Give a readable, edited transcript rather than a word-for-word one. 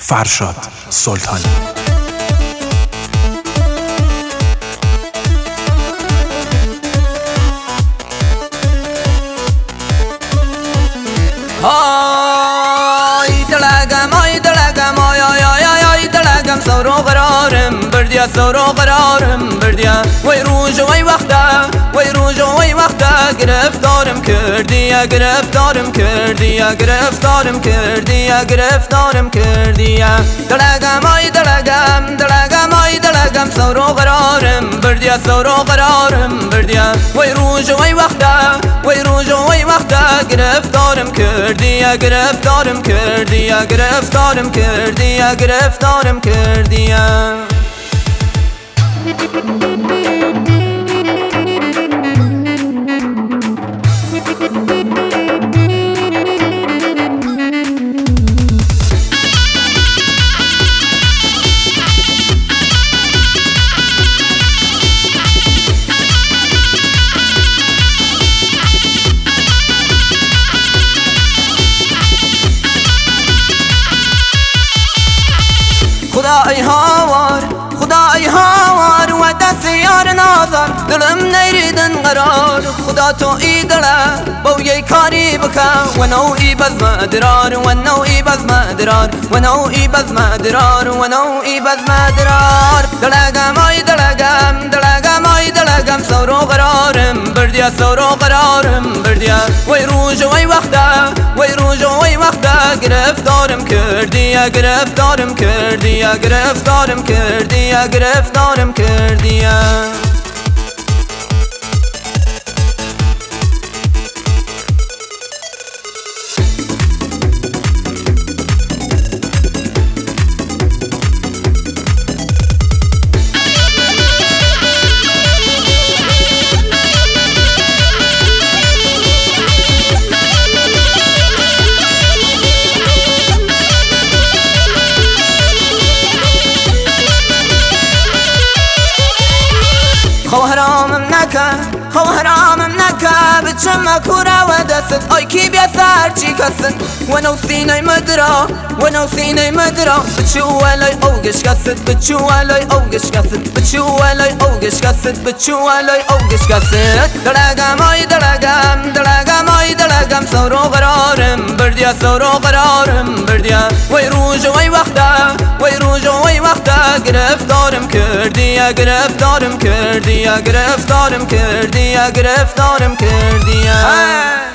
فرشاد سلطانی. های دلگم های دلگم های های های های دلگم سورو قرارم بردیا سورو قرارم بردیا وی روز وی وقتا وی روز وی وقتا گرفتارم کردیا گرفتارم کردیا گرفتارم کردیا گرفتارم کردیا دلگم های دلگم دلگم های دلگم سورو قرارم بردیا سورو قرارم بردیا وی روز وی وقتا وی روز وی وقتا گرفتارم کردیا گرفتارم کردیا گرفتارم کردیا گرفتارم کردیا خدای هاوار خدای هاوار و دست یار نازار دلم نیریدن قرار خدا تو ای دله با یه کاری بکن و نوعی بزم درار و نوعی بزم درار و نوعی بزم درار و نوعی بزم درار دلگم آی دلگم دلگم آی دلگم سورو قرارم بردیا سورو قرارم بردیا وی روز وی وقتا وی روز وی وقتا گرفتارم کردیا گرفتارم کردیا گرفتارم کردیا گرفتارم کردیا خو حرامم نکن خو حرامم نکن بچم کورا و دست آی کی بیا سر چی کسن و نو سینه مدرا و نو سینه مدرا بچو علای اوگش کست بچو علای اوگش کست بچو علای اوگش کست بچو علای اوگش کست دلگم آی دلگم دلگم آی دلگم سورو قرارم بردیا سورو قرارم بردیا وی روز وی وقتا وی روز وی وقتا گرفتارم کردیا گرفتارم کردیا گرفتارم کردیا گرفتارم کردیا